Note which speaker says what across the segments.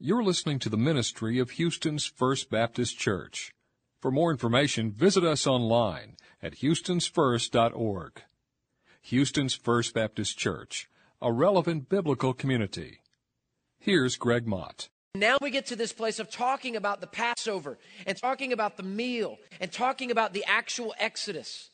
Speaker 1: You're listening to the ministry of Houston's First Baptist Church. For more information, visit us online at houstonsfirst.org. Houston's First Baptist Church, a relevant biblical community. Here's Greg Mott.
Speaker 2: Now we get to this place of talking about the Passover and talking about the meal and talking about the actual Exodus.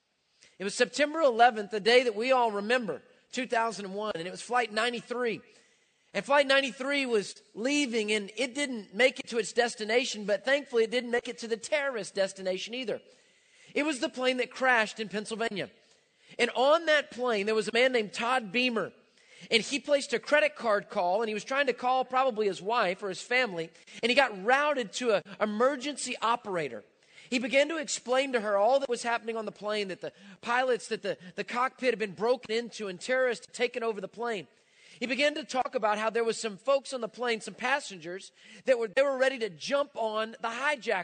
Speaker 2: It was September 11th, the day that we all remember, 2001, and it was Flight 93. And Flight 93 was leaving, and it didn't make it to its destination, but thankfully it didn't make it to the terrorist destination either. It was the plane that crashed in Pennsylvania. And on that plane, there was a man named Todd Beamer. And he placed a credit card call, and he was trying to call probably his wife or his family, and he got routed to an emergency operator. He began to explain to her all that was happening on the plane, that the pilots, that the cockpit had been broken into and terrorists had taken over the plane. He began to talk about how there was some folks on the plane, some passengers, they were ready to jump on the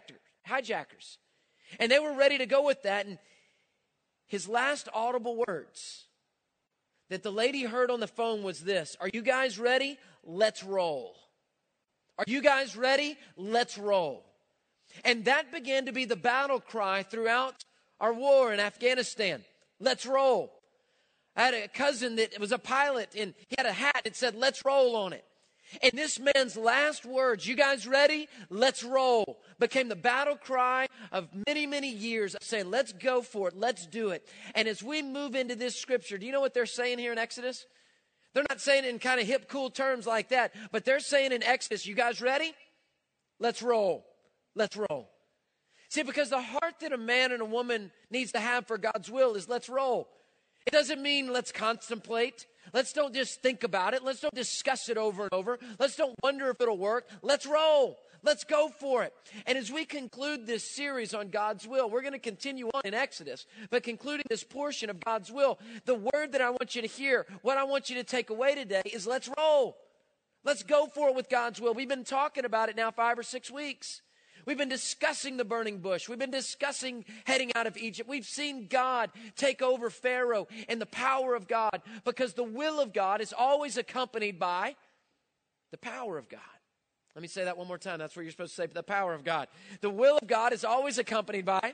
Speaker 2: hijackers. And they were ready to go with that. And his last audible words that the lady heard on the phone was this: "Are you guys ready? Let's roll. Are you guys ready? Let's roll." And that began to be the battle cry throughout our war in Afghanistan. Let's roll. I had a cousin that was a pilot, and he had a hat that said, "Let's roll" on it. And this man's last words, "You guys ready? Let's roll," became the battle cry of many, many years of saying, let's go for it, let's do it. And as we move into this scripture, do you know what they're saying here in Exodus? They're not saying it in kind of hip, cool terms like that, but they're saying in Exodus, "You guys ready? Let's roll. Let's roll." See, because the heart that a man and a woman needs to have for God's will is let's roll. It doesn't mean let's contemplate. Let's don't just think about it. Let's don't discuss it over and over. Let's don't wonder if it'll work. Let's roll. Let's go for it. And as we conclude this series on God's will, we're going to continue on in Exodus, but concluding this portion of God's will, the word that I want you to hear, what I want you to take away today is let's roll. Let's go for it with God's will. We've been talking about it now 5 or 6 weeks. We've been discussing the burning bush. We've been discussing heading out of Egypt. We've seen God take over Pharaoh and the power of God, because the will of God is always accompanied by the power of God. Let me say that one more time. That's what you're supposed to say, the power of God. The will of God is always accompanied by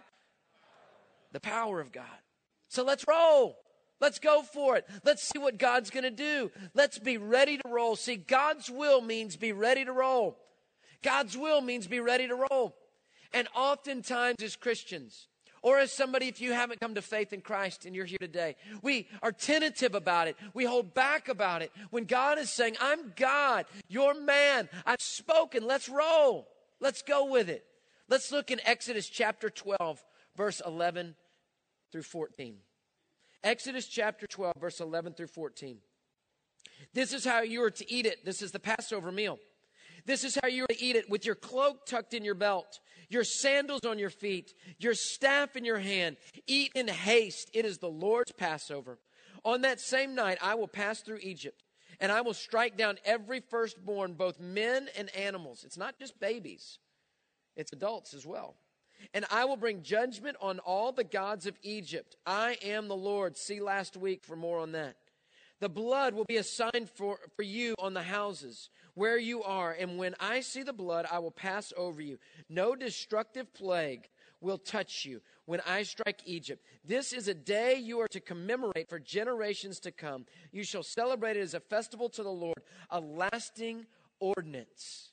Speaker 2: the power of God. So let's roll. Let's go for it. Let's see what God's going to do. Let's be ready to roll. See, God's will means be ready to roll. God's will means be ready to roll. And oftentimes as Christians, or as somebody, if you haven't come to faith in Christ and you're here today, we are tentative about it. We hold back about it. When God is saying, "I'm God, you're man, I've spoken, let's roll. Let's go with it." Let's look in Exodus chapter 12, verse 11 through 14. Exodus chapter 12, verse 11 through 14. This is how you are to eat it. This is the Passover meal. This is how you are to eat it: with your cloak tucked in your belt, your sandals on your feet, your staff in your hand. Eat in haste. It is the Lord's Passover. On that same night, I will pass through Egypt, and I will strike down every firstborn, both men and animals. It's not just babies. It's adults as well. And I will bring judgment on all the gods of Egypt. I am the Lord. See last week for more on that. The blood will be a sign for you on the houses where you are. And when I see the blood, I will pass over you. No destructive plague will touch you when I strike Egypt. This is a day you are to commemorate for generations to come. You shall celebrate it as a festival to the Lord, a lasting ordinance.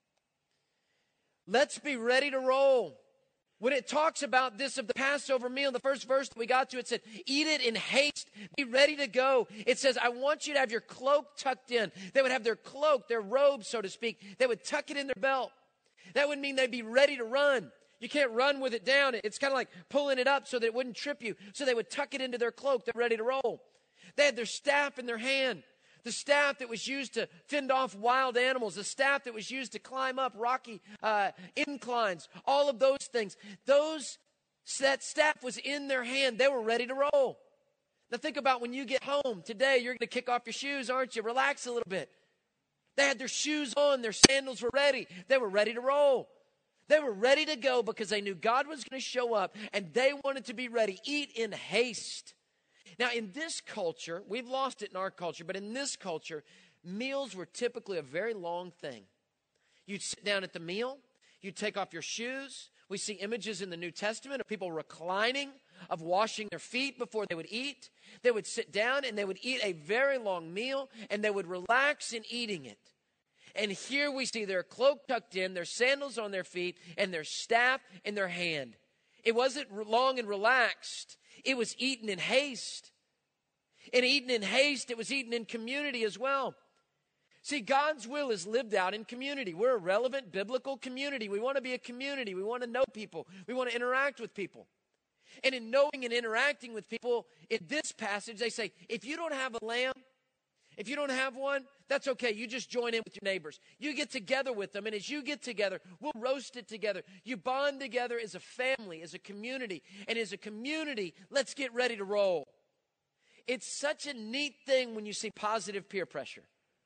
Speaker 2: Let's be ready to roll. When it talks about this of the Passover meal, the first verse that we got to, it said, "Eat it in haste, be ready to go." It says, "I want you to have your cloak tucked in." They would have their cloak, their robe, so to speak. They would tuck it in their belt. That would mean they'd be ready to run. You can't run with it down. It's kind of like pulling it up so that it wouldn't trip you. So they would tuck it into their cloak. They're ready to roll. They had their staff in their hand. The staff that was used to fend off wild animals, the staff that was used to climb up rocky inclines, all of those things. That staff was in their hand. They were ready to roll. Now think about when you get home today, you're going to kick off your shoes, aren't you? Relax a little bit. They had their shoes on, their sandals were ready. They were ready to roll. They were ready to go because they knew God was going to show up and they wanted to be ready. Eat in haste. Now, in this culture, we've lost it in our culture, but in this culture, meals were typically a very long thing. You'd sit down at the meal. You'd take off your shoes. We see images in the New Testament of people reclining, of washing their feet before they would eat. They would sit down and they would eat a very long meal, and they would relax in eating it. And here we see their cloak tucked in, their sandals on their feet, and their staff in their hand. It wasn't long and relaxed. It was eaten in haste. And eaten in haste, it was eaten in community as well. See, God's will is lived out in community. We're a relevant biblical community. We want to be a community. We want to know people. We want to interact with people. And in knowing and interacting with people, in this passage, they say, if you don't have a lamb, if you don't have one, that's okay. You just join in with your neighbors. You get together with them, and as you get together, we'll roast it together. You bond together as a family, as a community. And as a community, let's get ready to roll. It's such a neat thing when you see positive peer pressure.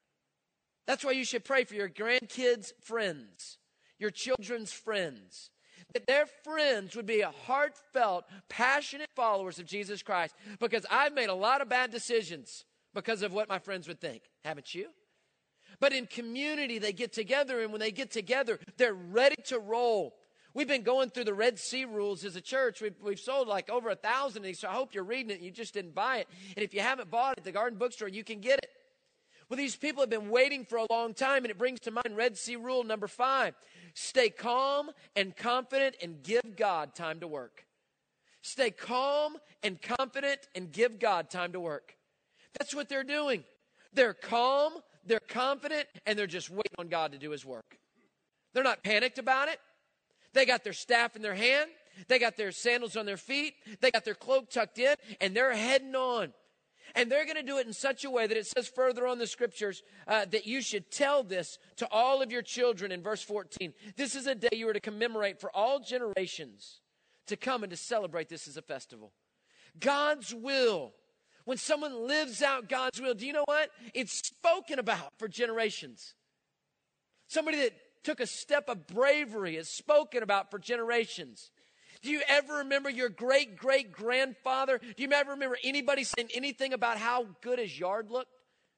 Speaker 2: That's why you should pray for your grandkids' friends, your children's friends, that their friends would be a heartfelt, passionate followers of Jesus Christ, because I've made a lot of bad decisions because of what my friends would think. Haven't you? But in community, they get together, and when they get together, they're ready to roll. We've been going through the Red Sea rules as a church. We've sold like over 1,000 of these, so I hope you're reading it and you just didn't buy it. And if you haven't bought it at the Garden Bookstore, you can get it. Well, these people have been waiting for a long time, and it brings to mind Red Sea rule number 5. Stay calm and confident and give God time to work. Stay calm and confident and give God time to work. That's what they're doing. They're calm, they're confident, and they're just waiting on God to do his work. They're not panicked about it. They got their staff in their hand. They got their sandals on their feet. They got their cloak tucked in, and they're heading on. And they're going to do it in such a way that it says further on the scriptures that you should tell this to all of your children in verse 14. This is a day you are to commemorate for all generations to come and to celebrate this as a festival. God's will. When someone lives out God's will, do you know what? It's spoken about for generations. Somebody that took a step of bravery is spoken about for generations. Do you ever remember your great-great-grandfather? Do you ever remember anybody saying anything about how good his yard looked?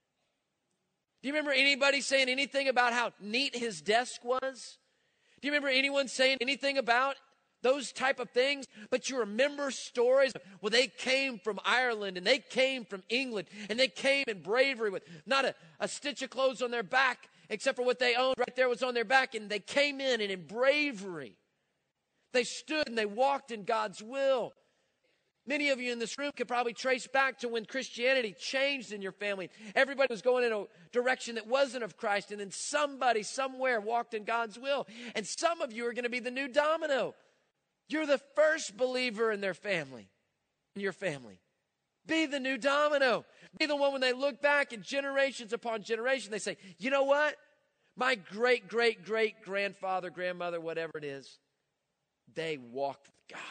Speaker 2: Do you remember anybody saying anything about how neat his desk was? Do you remember anyone saying anything about those type of things? But you remember stories. Well, they came from Ireland, and they came from England, and they came in bravery with not a stitch of clothes on their back, except for what they owned right there was on their back, and they came in, and in bravery, they stood and they walked in God's will. Many of you in this room could probably trace back to when Christianity changed in your family. Everybody was going in a direction that wasn't of Christ, and then somebody somewhere walked in God's will. And some of you are going to be the new domino. You're the first believer in their family, in your family. Be the new domino. Be the one when they look back and generations upon generation, they say, you know what? My great-great-great-grandfather, grandmother, whatever it is, they walked with God.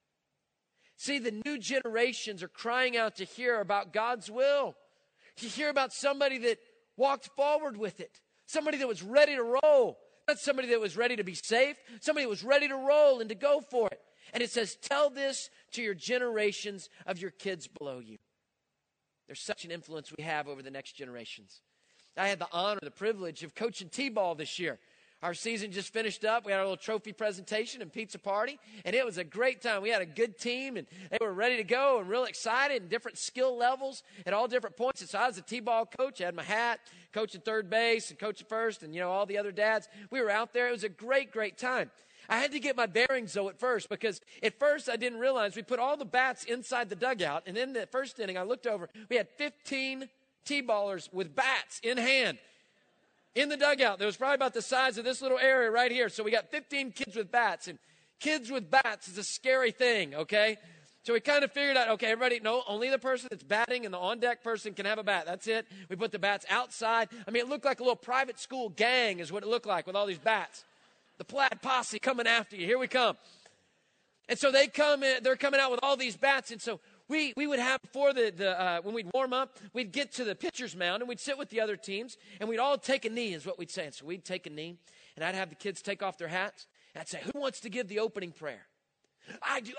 Speaker 2: See, the new generations are crying out to hear about God's will, to hear about somebody that walked forward with it, somebody that was ready to roll, not somebody that was ready to be safe, somebody that was ready to roll and to go for it. And it says, tell this to your generations of your kids below you. There's such an influence we have over the next generations. I had the honor, the privilege of coaching T-ball this year. Our season just finished up. We had a little trophy presentation and pizza party, and it was a great time. We had a good team, and they were ready to go and real excited, and different skill levels at all different points. And so I was a T-ball coach. I had my hat, coaching third base and coaching first, and, all the other dads. We were out there. It was a great, great time. I had to get my bearings, though, at first, because at first I didn't realize we put all the bats inside the dugout, and in the first inning I looked over. We had 15 T-ballers with bats in hand. In the dugout, that was probably about the size of this little area right here. So we got 15 kids with bats, and kids with bats is a scary thing, okay? So we kind of figured out, okay, everybody, no, only the person that's batting and the on-deck person can have a bat. That's it. We put the bats outside. I mean, it looked like a little private school gang is what it looked like with all these bats. The Plaid Posse coming after you. Here we come. And so they come in, they're coming out with all these bats, and so we would have, before when we'd warm up, we'd get to the pitcher's mound, and we'd sit with the other teams, and we'd all take a knee is what we'd say. And so we'd take a knee, and I'd have the kids take off their hats, and I'd say, who wants to give the opening prayer? I do.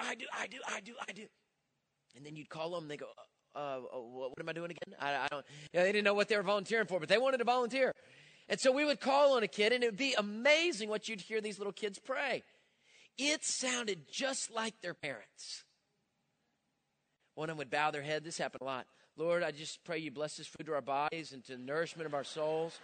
Speaker 2: And then you'd call them, and they go, what am I doing again? I don't. They didn't know what they were volunteering for, but they wanted to volunteer. And so we would call on a kid, and it would be amazing what you'd hear these little kids pray. It sounded just like their parents. One of them would bow their head. This happened a lot. Lord, I just pray you bless this food to our bodies and to the nourishment of our souls.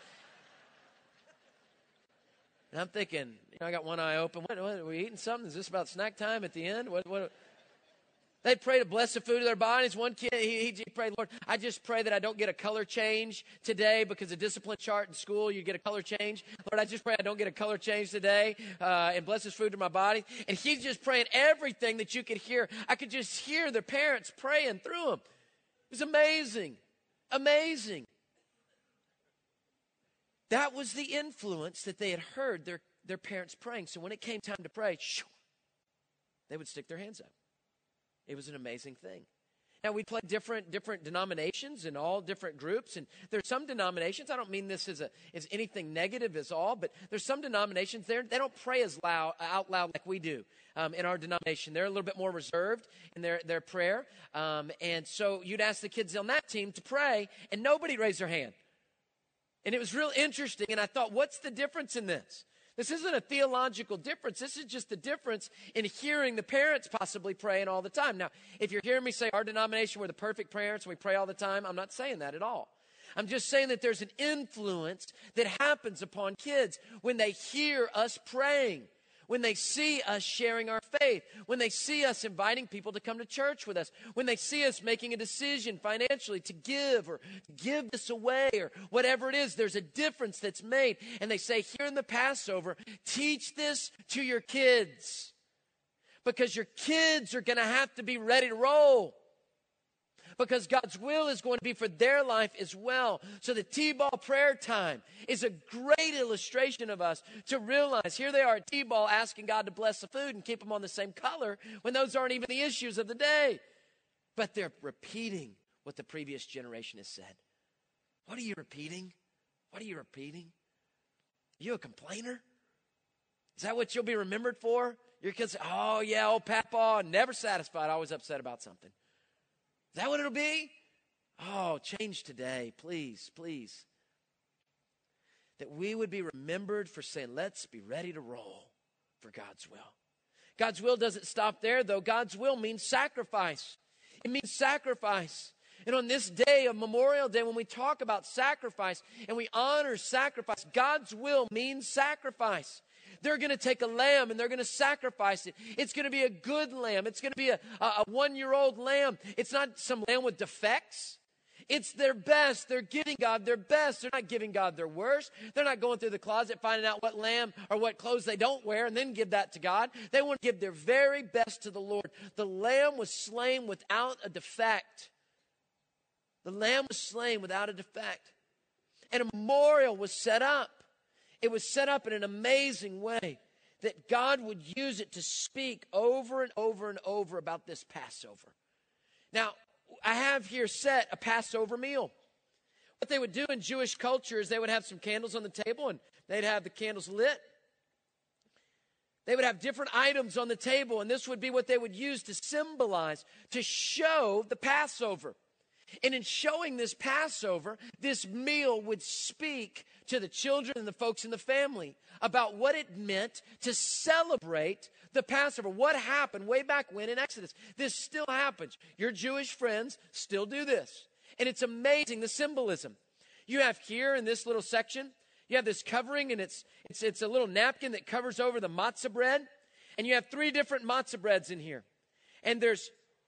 Speaker 2: And I'm thinking, I got one eye open. What, are we eating something? Is this about snack time at the end? What? They'd pray to bless the food of their bodies. One kid, he prayed, Lord, I just pray that I don't get a color change today because of discipline chart in school. You get a color change. Lord, I just pray I don't get a color change today and bless this food to my body. And he's just praying everything that you could hear. I could just hear their parents praying through him. It was amazing. Amazing. That was the influence that they had heard their parents praying. So when it came time to pray, they would stick their hands up. It was an amazing thing. Now, we play different denominations and all different groups. And there's some denominations, I don't mean this as anything negative as all, but there's some denominations there, they don't pray as out loud like we do in our denomination. They're a little bit more reserved in their prayer. And so you'd ask the kids on that team to pray, and nobody raised their hand. And it was real interesting, and I thought, what's the difference in this? This isn't a theological difference. This is just the difference in hearing the parents possibly praying all the time. Now, if you're hearing me say our denomination, we're the perfect parents, we pray all the time, I'm not saying that at all. I'm just saying that there's an influence that happens upon kids when they hear us praying, when they see us sharing our faith, when they see us inviting people to come to church with us, when they see us making a decision financially to give or give this away or whatever it is, there's a difference that's made. And they say, here in the Passover, teach this to your kids because your kids are going to have to be ready to roll. Because God's will is going to be for their life as well. So the T-ball prayer time is a great illustration of us to realize here they are at T-ball asking God to bless the food and keep them on the same color when those aren't even the issues of the day. But they're repeating what the previous generation has said. What are you repeating? What are you repeating? Are you a complainer? Is that what you'll be remembered for? Your kids say, oh yeah, old Papa, never satisfied, always upset about something. Is that what it'll be? Oh, change today, please, please. That we would be remembered for saying, let's be ready to roll for God's will. God's will doesn't stop there, though. God's will means sacrifice. It means sacrifice. And on this day of Memorial Day, when we talk about sacrifice and we honor sacrifice, God's will means sacrifice. They're going to take a lamb and they're going to sacrifice it. It's going to be a good lamb. It's going to be a 1-year-old lamb. It's not some lamb with defects. It's their best. They're giving God their best. They're not giving God their worst. They're not going through the closet finding out what lamb or what clothes they don't wear and then give that to God. They want to give their very best to the Lord. The lamb was slain without a defect. The lamb was slain without a defect. And a memorial was set up. It was set up in an amazing way that God would use it to speak over and over and over about this Passover. Now, I have here set a Passover meal. What they would do in Jewish culture is they would have some candles on the table and they'd have the candles lit. They would have different items on the table, and this would be what they would use to symbolize, to show the Passover. And in showing this Passover, this meal would speak to the children and the folks in the family about what it meant to celebrate the Passover. What happened way back when in Exodus. This still happens. Your Jewish friends still do this. And it's amazing, the symbolism. You have here in this little section, you have this covering, and it's a little napkin that covers over the matzah bread. And you have 3 different matzah breads in here. And there's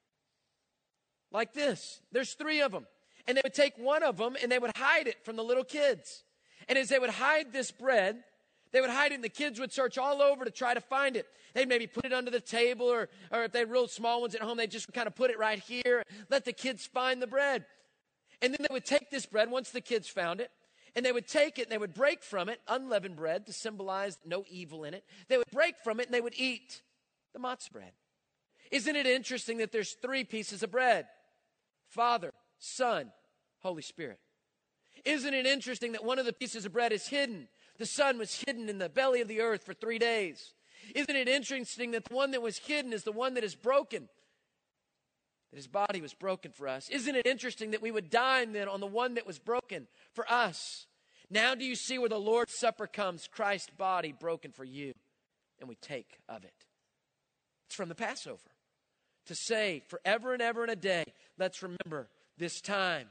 Speaker 2: like this. There's 3 of them. And they would take one of them and they would hide it from the little kids. And as they would hide this bread, they would hide it and the kids would search all over to try to find it. They'd maybe put it under the table or if they had real small ones at home, they'd just kind of put it right here, let the kids find the bread. And then they would take this bread once the kids found it, and they would take it and they would break from it unleavened bread to symbolize no evil in it. They would break from it and they would eat the matzah bread. Isn't it interesting that there's 3 pieces of bread? Father, Son, Holy Spirit. Isn't it interesting that one of the pieces of bread is hidden? The Son was hidden in the belly of the earth for 3 days. Isn't it interesting that the one that was hidden is the one that is broken? That his body was broken for us. Isn't it interesting that we would dine then on the one that was broken for us? Now do you see where the Lord's Supper comes, Christ's body broken for you, and we take of it. It's from the Passover. To say forever and ever and a day, let's remember this time.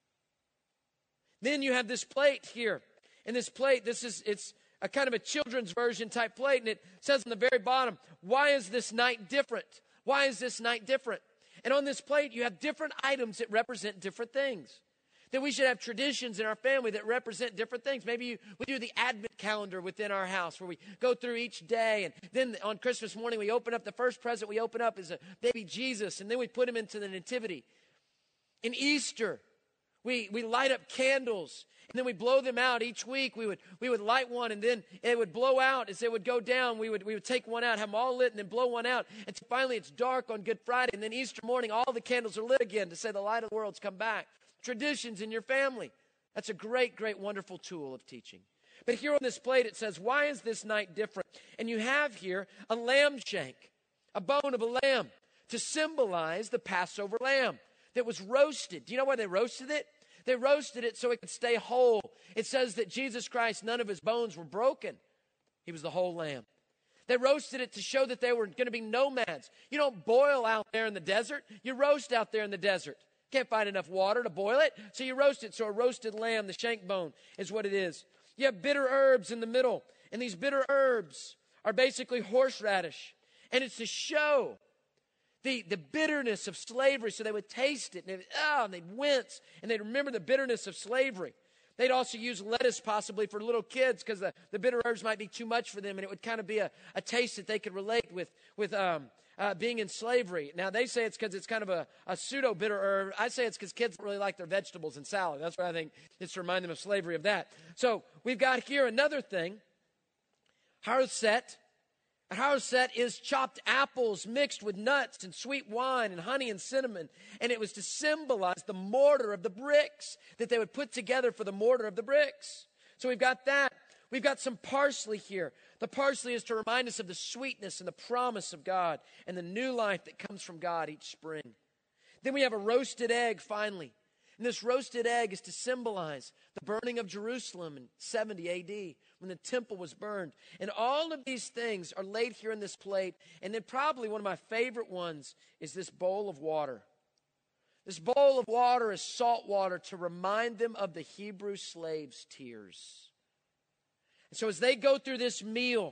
Speaker 2: Then you have this plate here. And this plate, it's a kind of a children's version type plate. And it says on the very bottom, why is this night different? Why is this night different? And on this plate, you have different items that represent different things. That we should have traditions in our family that represent different things. Maybe we do the Advent calendar within our house where we go through each day. And then on Christmas morning, we open up, the first present we open up is a baby Jesus. And then we put him into the nativity. In Easter, we light up candles. And then we blow them out each week. We would light one, and then it would blow out as it would go down. We would take one out, have them all lit, and then blow one out. Until finally it's dark on Good Friday. And then Easter morning, all the candles are lit again to say the light of the world's come back. Traditions in your family. That's a great, great, wonderful tool of teaching. But here on this plate it says, why is this night different? And you have here a lamb shank, a bone of a lamb, to symbolize the Passover lamb that was roasted. Do you know why they roasted it? They roasted it so it could stay whole. It says that Jesus Christ, none of his bones were broken. He was the whole lamb. They roasted it to show that they were going to be nomads. You don't boil out there in the desert. You roast out there in the desert. Can't find enough water to boil it, so you roast it. So a roasted lamb, the shank bone, is what it is. You have bitter herbs in the middle, and these bitter herbs are basically horseradish. And it's to show the bitterness of slavery, so they would taste it, and they'd wince, and they'd remember the bitterness of slavery. They'd also use lettuce possibly for little kids because the bitter herbs might be too much for them, and it would kind of be a taste that they could relate with being in slavery. Now, they say it's because it's kind of a pseudo-bitter herb. I say it's because kids don't really like their vegetables and salad. That's why I think it's to remind them of slavery of that. So we've got here another thing, haroset. A haroset is chopped apples mixed with nuts and sweet wine and honey and cinnamon. And it was to symbolize the mortar of the bricks that they would put together for the mortar of the bricks. So we've got that. We've got some parsley here. The parsley is to remind us of the sweetness and the promise of God and the new life that comes from God each spring. Then we have a roasted egg finally. And this roasted egg is to symbolize the burning of Jerusalem in 70 AD when the temple was burned. And all of these things are laid here in this plate. And then probably one of my favorite ones is this bowl of water. This bowl of water is salt water to remind them of the Hebrew slaves' tears. And so as they go through this meal,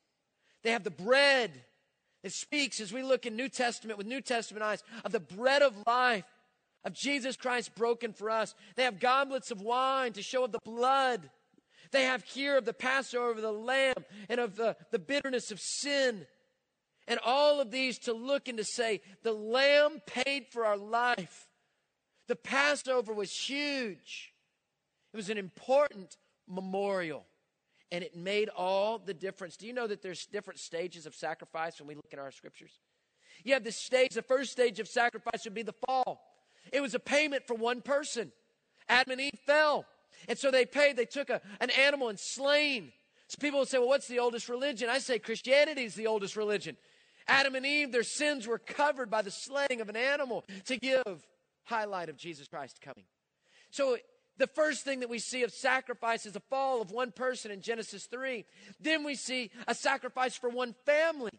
Speaker 2: they have the bread that speaks, as we look in New Testament with New Testament eyes, of the bread of life, of Jesus Christ broken for us. They have goblets of wine to show of the blood. They have here of the Passover of the lamb and of the bitterness of sin. And all of these to look and to say, the lamb paid for our life. The Passover was huge. It was an important memorial. And it made all the difference. Do you know that there's different stages of sacrifice when we look at our scriptures? You have this stage, the first stage of sacrifice would be the fall. It was a payment for one person. Adam and Eve fell. And so they paid. They took an animal and slain. So people will say, well, what's the oldest religion? I say Christianity is the oldest religion. Adam and Eve, their sins were covered by the slaying of an animal to give highlight of Jesus Christ coming. So the first thing that we see of sacrifice is the fall of one person in Genesis 3. Then we see a sacrifice for one family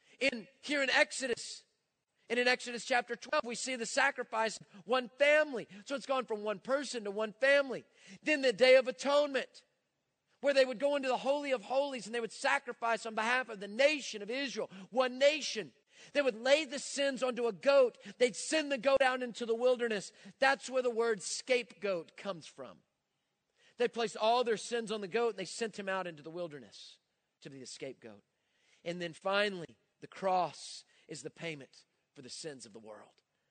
Speaker 2: here in Exodus. And in Exodus chapter 12, we see the sacrifice of one family. So it's gone from one person to one family. Then the Day of Atonement, where they would go into the Holy of Holies and they would sacrifice on behalf of the nation of Israel, one nation. They would lay the sins onto a goat. They'd send the goat out into the wilderness. That's where the word scapegoat comes from. They placed all their sins on the goat and they sent him out into the wilderness to be the scapegoat. And then finally, the cross is the payment for the sins of the world.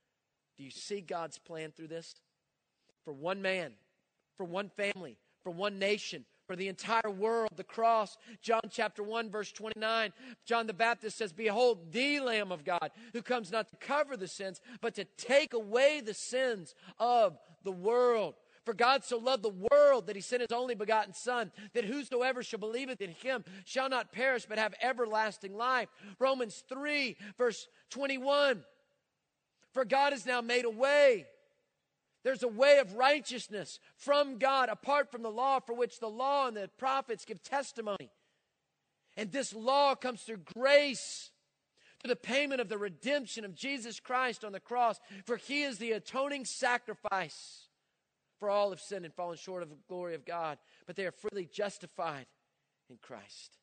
Speaker 2: Do you see God's plan through this? For one man, for one family, for one nation, for the entire world, the cross. John chapter 1, verse 29, John the Baptist says, behold, the Lamb of God, who comes not to cover the sins, but to take away the sins of the world. For God so loved the world that he sent his only begotten Son, that whosoever shall believeth in him shall not perish, but have everlasting life. Romans 3, verse 21. For God has now made a way There's a way of righteousness from God apart from the law, for which the law and the prophets give testimony. And this law comes through grace, through the payment of the redemption of Jesus Christ on the cross. For he is the atoning sacrifice. For all have sinned and fallen short of the glory of God, but they are freely justified in Christ.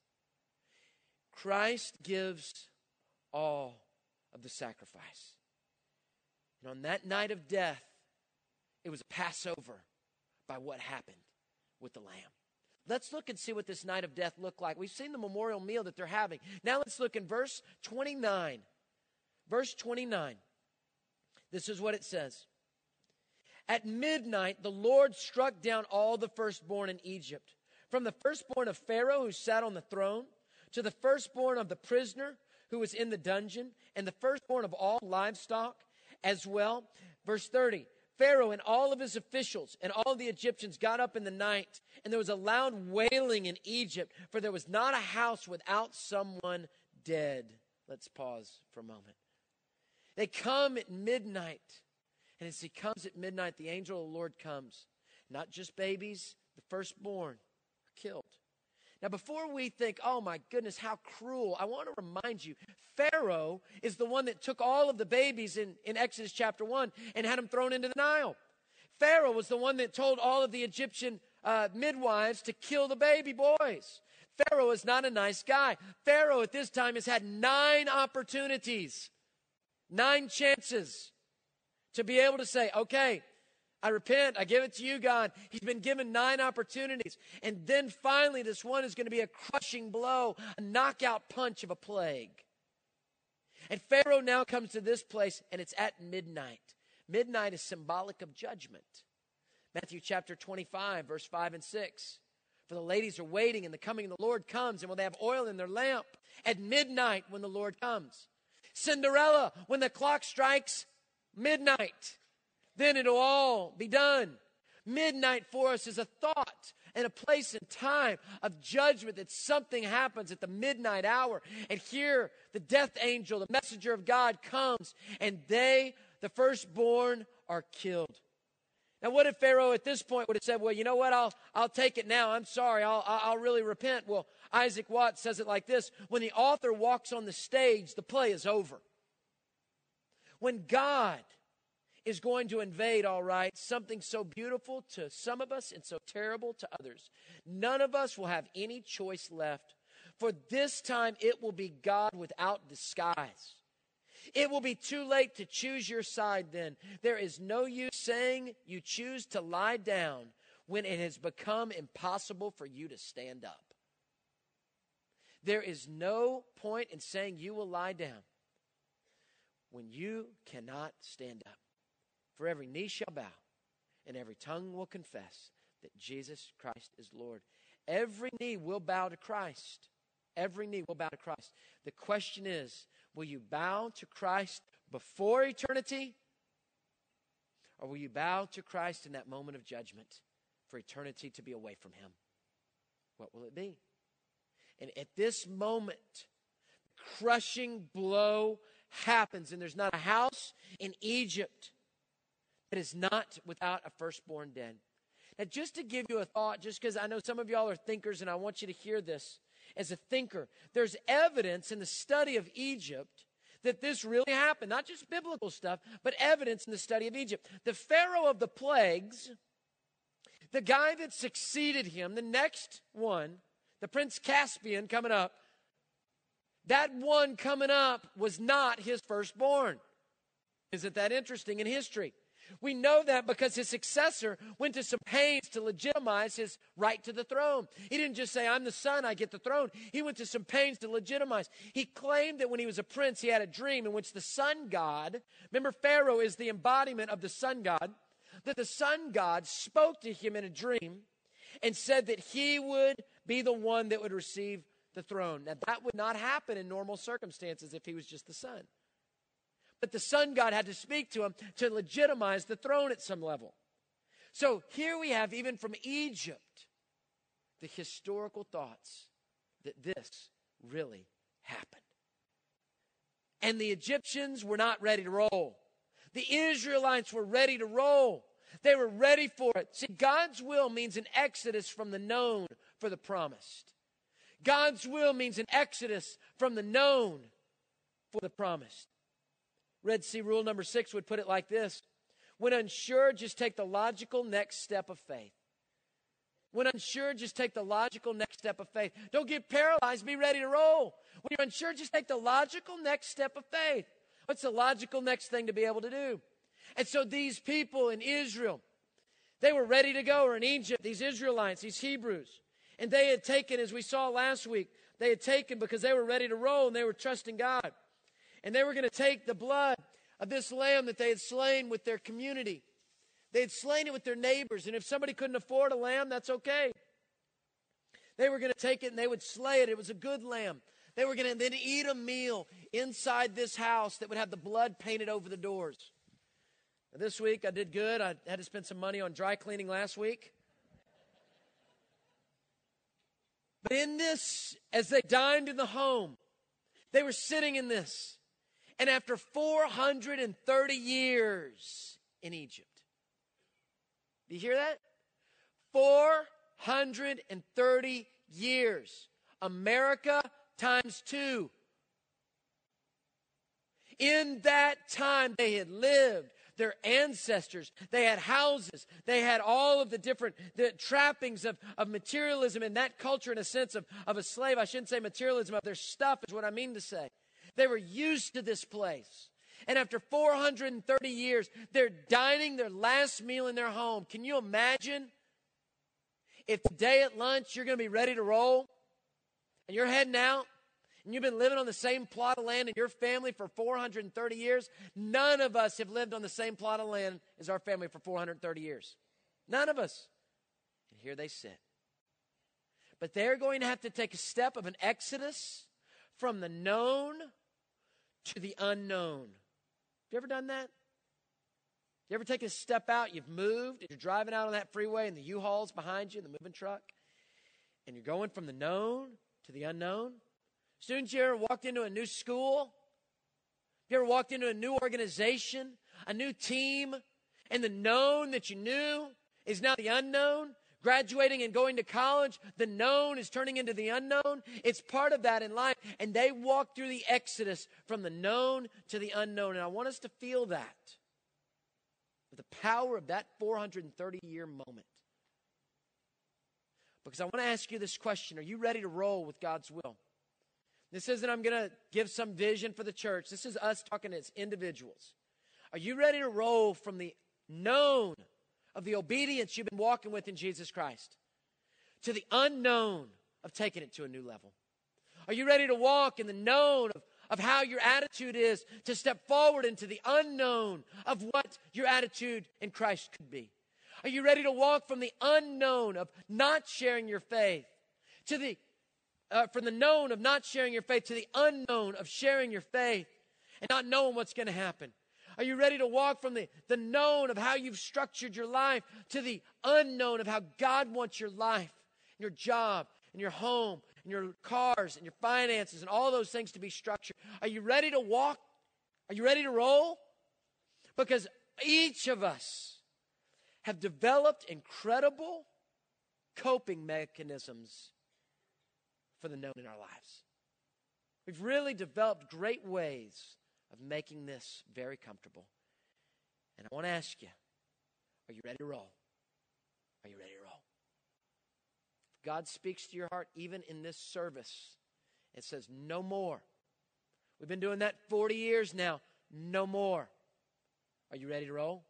Speaker 2: Christ gives all of the sacrifice. And on that night of death, it was a Passover by what happened with the lamb. Let's look and see what this night of death looked like. We've seen the memorial meal that they're having. Now let's look in verse 29. Verse 29. This is what it says. At midnight, the Lord struck down all the firstborn in Egypt, from the firstborn of Pharaoh who sat on the throne, to the firstborn of the prisoner who was in the dungeon, and the firstborn of all livestock as well. Verse 30. Pharaoh and all of his officials and all the Egyptians got up in the night, and there was a loud wailing in Egypt, for there was not a house without someone dead. Let's pause for a moment. They come at midnight, and as he comes at midnight, the angel of the Lord comes. Not just babies, the firstborn are killed. Now, before we think, oh my goodness, how cruel, I want to remind you, Pharaoh is the one that took all of the babies in Exodus chapter 1 and had them thrown into the Nile. Pharaoh was the one that told all of the Egyptian midwives to kill the baby boys. Pharaoh is not a nice guy. Pharaoh at this time has had 9 opportunities, 9 chances to be able to say, okay, I repent. I give it to you, God. He's been given 9 opportunities. And then finally, this one is going to be a crushing blow, a knockout punch of a plague. And Pharaoh now comes to this place, and it's at midnight. Midnight is symbolic of judgment. Matthew chapter 25, verse 5 and 6. For the ladies are waiting, and the coming of the Lord comes, and will they have oil in their lamp at midnight when the Lord comes. Cinderella, when the clock strikes midnight, then it'll all be done. Midnight for us is a thought and a place and time of judgment, that something happens at the midnight hour. And here the death angel, the messenger of God, comes, and they, the firstborn, are killed. Now, what if Pharaoh at this point would have said, well, you know what, I'll take it now. I'm sorry, I'll really repent. Well, Isaac Watts says it like this: when the author walks on the stage, the play is over. When God is going to invade, all right, something so beautiful to some of us and so terrible to others, none of us will have any choice left. For this time it will be God without disguise. It will be too late to choose your side then. There is no use saying you choose to lie down when it has become impossible for you to stand up. There is no point in saying you will lie down when you cannot stand up. For every knee shall bow, and every tongue will confess that Jesus Christ is Lord. Every knee will bow to Christ. Every knee will bow to Christ. The question is, will you bow to Christ before eternity? Or will you bow to Christ in that moment of judgment for eternity to be away from him? What will it be? And at this moment, the crushing blow happens, and there's not a house in Egypt that is not without a firstborn dead. Now, just to give you a thought, just because I know some of y'all are thinkers, and I want you to hear this as a thinker, there's evidence in the study of Egypt that this really happened. Not just biblical stuff, but evidence in the study of Egypt. The Pharaoh of the plagues, the guy that succeeded him, the next one, the Prince Caspian coming up, that one coming up was not his firstborn. Isn't that interesting in history? We know that because his successor went to some pains to legitimize his right to the throne. He didn't just say, I'm the son, I get the throne. He went to some pains to legitimize. He claimed that when he was a prince, he had a dream in which the sun god, remember Pharaoh is the embodiment of the sun god, that the sun god spoke to him in a dream and said that he would be the one that would receive the throne. Now, that would not happen in normal circumstances if he was just the son. But the sun god had to speak to him to legitimize the throne at some level. So here we have, even from Egypt, the historical thoughts that this really happened. And the Egyptians were not ready to roll. The Israelites were ready to roll. They were ready for it. See, God's will means an exodus from the known for the promised. God's will means an exodus from the known for the promised. Red Sea rule number 6 would put it like this. When unsure, just take the logical next step of faith. When unsure, just take the logical next step of faith. Don't get paralyzed, be ready to roll. When you're unsure, just take the logical next step of faith. What's the logical next thing to be able to do? And so these people in Israel, they were ready to go, or in Egypt, these Israelites, these Hebrews. And they had taken, as we saw last week, they had taken because they were ready to roll and they were trusting God. And they were going to take the blood of this lamb that they had slain with their community. They had slain it with their neighbors. And if somebody couldn't afford a lamb, that's okay. They were going to take it and they would slay it. It was a good lamb. They were going to then eat a meal inside this house that would have the blood painted over the doors. Now, this week I did good. I had to spend some money on dry cleaning last week. But in this, as they dined in the home, they were sitting in this. And after 430 years in Egypt. Do you hear that? 430 years. America times 2. In that time they had lived. Their ancestors, they had houses, they had all of the trappings of materialism in that culture, in a sense of a slave. I shouldn't say materialism, of their stuff is what I mean to say. They were used to this place. And after 430 years, they're dining their last meal in their home. Can you imagine if today at lunch you're going to be ready to roll and you're heading out? And you've been living on the same plot of land in your family for 430 years. None of us have lived on the same plot of land as our family for 430 years. None of us. And here they sit. But they're going to have to take a step of an exodus from the known to the unknown. Have you ever done that? You ever taken a step out, you've moved, and you're driving out on that freeway and the U-Haul's behind you, the moving truck, and you're going from the known to the unknown? Students, you ever walked into a new school? You ever walked into a new organization, a new team, and the known that you knew is now the unknown? Graduating and going to college, the known is turning into the unknown. It's part of that in life. And they walk through the exodus from the known to the unknown. And I want us to feel that. The power of that 430-year moment. Because I want to ask you this question. Are you ready to roll with God's will? This isn't I'm going to give some vision for the church. This is us talking as individuals. Are you ready to roll from the known of the obedience you've been walking with in Jesus Christ to the unknown of taking it to a new level? Are you ready to walk in the known of how your attitude is to step forward into the unknown of what your attitude in Christ could be? Are you ready to walk from the unknown of not sharing your faith to the from the known of not sharing your faith to the unknown of sharing your faith and not knowing what's going to happen? Are you ready to walk from the known of how you've structured your life to the unknown of how God wants your life, your job, and your home, and your cars, and your finances, and all those things to be structured? Are you ready to walk? Are you ready to roll? Because each of us have developed incredible coping mechanisms for the known in our lives. We've really developed great ways of making this very comfortable. And I want to ask you, are you ready to roll? Are you ready to roll? If God speaks to your heart even in this service, it says no more. We've been doing that 40 years now. No more. Are you ready to roll?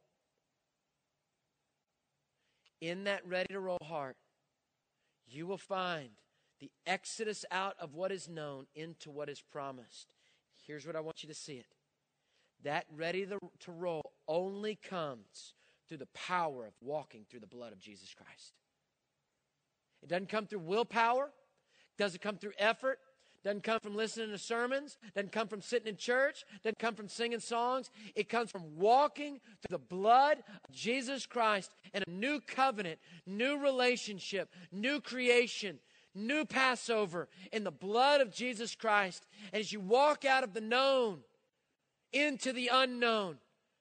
Speaker 2: In that ready to roll heart, you will find the exodus out of what is known into what is promised. Here's what I want you to see it. That ready to roll only comes through the power of walking through the blood of Jesus Christ. It doesn't come through willpower. It doesn't come through effort. It doesn't come from listening to sermons. It doesn't come from sitting in church. It doesn't come from singing songs. It comes from walking through the blood of Jesus Christ and a new covenant, new relationship, new creation, new Passover in the blood of Jesus Christ. And as you walk out of the known into the unknown,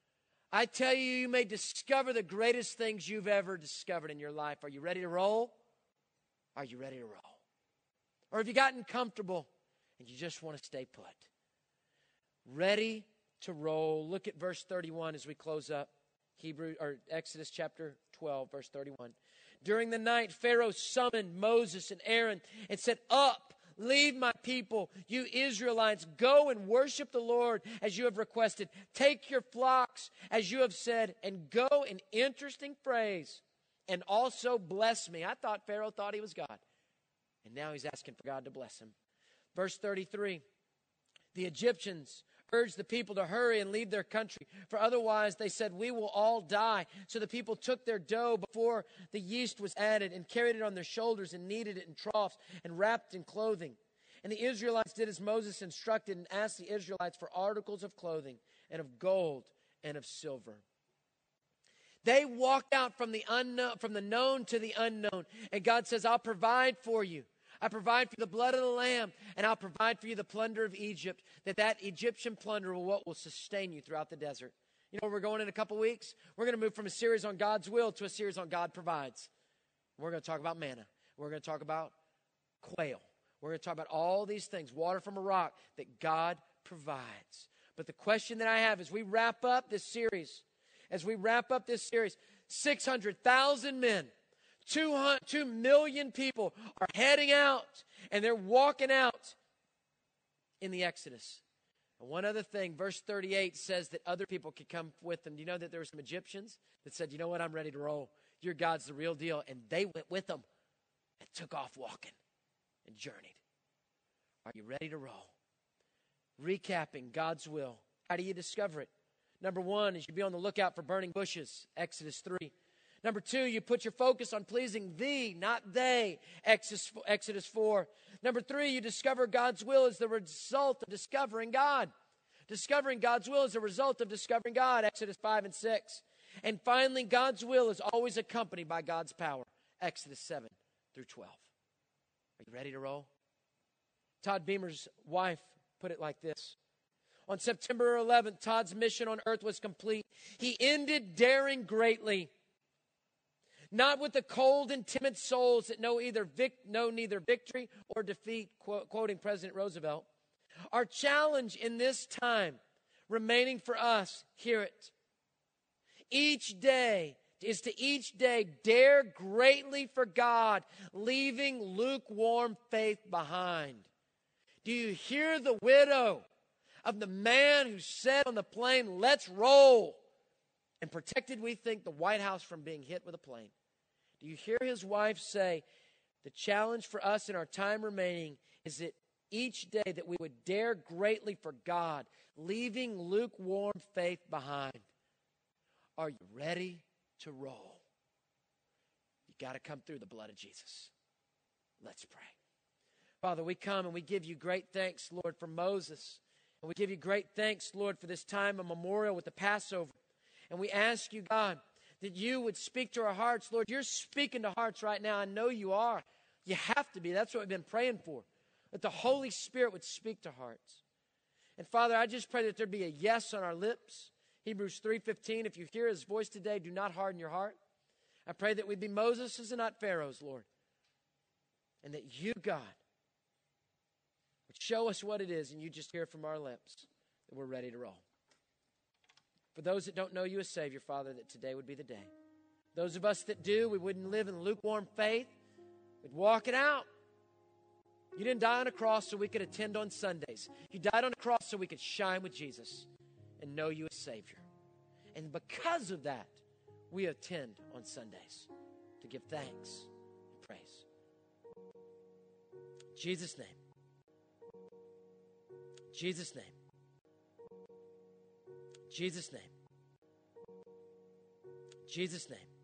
Speaker 2: I tell you, you may discover the greatest things you've ever discovered in your life. Are you ready to roll? Are you ready to roll? Or have you gotten comfortable and you just want to stay put? Ready to roll. Look at verse 31 as we close up. Exodus chapter 12, verse 31. During the night, Pharaoh summoned Moses and Aaron and said, "Up, leave my people, you Israelites. Go and worship the Lord as you have requested. Take your flocks as you have said, and go," an interesting phrase, "and also bless me." I thought Pharaoh thought he was God. And now he's asking for God to bless him. Verse 33, the Egyptians urged the people to hurry and leave their country, for otherwise, they said, "We will all die." So the people took their dough before the yeast was added and carried it on their shoulders and kneaded it in troughs and wrapped in clothing. And the Israelites did as Moses instructed and asked the Israelites for articles of clothing and of gold and of silver. They walked out from the unknown, from the known to the unknown. And God says, "I'll provide for you. I provide for you the blood of the lamb, and I'll provide for you the plunder of Egypt." That Egyptian plunder will sustain you throughout the desert. You know where we're going in a couple weeks? We're going to move from a series on God's will to a series on God provides. We're going to talk about manna. We're going to talk about quail. We're going to talk about all these things, water from a rock, that God provides. But the question that I have as we wrap up this series, 600,000 men, 2 million people are heading out, and they're walking out in the Exodus. And one other thing, verse 38 says that other people could come with them. Do you know that there were some Egyptians that said, "You know what, I'm ready to roll. Your God's the real deal." And they went with them and took off walking and journeyed. Are you ready to roll? Recapping God's will. How do you discover it? Number one is you be on the lookout for burning bushes, Exodus 3. Number two, you put your focus on pleasing thee, not they, Exodus 4. Number three, you discover God's will as the result of discovering God. Discovering God's will is a result of discovering God, Exodus 5 and 6. And finally, God's will is always accompanied by God's power, Exodus 7 through 12. Are you ready to roll? Todd Beamer's wife put it like this. On September 11th, Todd's mission on earth was complete. He ended daring greatly. Not with the cold and timid souls that know neither victory or defeat, quoting President Roosevelt. Our challenge in this time remaining for us, hear it. Each day is to each day dare greatly for God, leaving lukewarm faith behind. Do you hear the widow of the man who said on the plane, "Let's roll," and protected, we think, the White House from being hit with a plane? Do you hear his wife say, the challenge for us in our time remaining is that each day that we would dare greatly for God, leaving lukewarm faith behind? Are you ready to roll? You got to come through the blood of Jesus. Let's pray. Father, we come and we give you great thanks, Lord, for Moses. And we give you great thanks, Lord, for this time of memorial with the Passover. And we ask you, God, that you would speak to our hearts. Lord, you're speaking to hearts right now. I know you are. You have to be. That's what we've been praying for, that the Holy Spirit would speak to hearts. And Father, I just pray that there be a yes on our lips. Hebrews 3:15, if you hear his voice today, do not harden your heart. I pray that we'd be Moses' and not Pharaoh's, Lord. And that you, God, would show us what it is, and you just hear from our lips that we're ready to roll. For those that don't know you as Savior, Father, that today would be the day. Those of us that do, we wouldn't live in lukewarm faith. We'd walk it out. You didn't die on a cross so we could attend on Sundays. You died on a cross so we could shine with Jesus and know you as Savior. And because of that, we attend on Sundays to give thanks and praise. In Jesus' name. Jesus' name. Jesus' name. Jesus' name.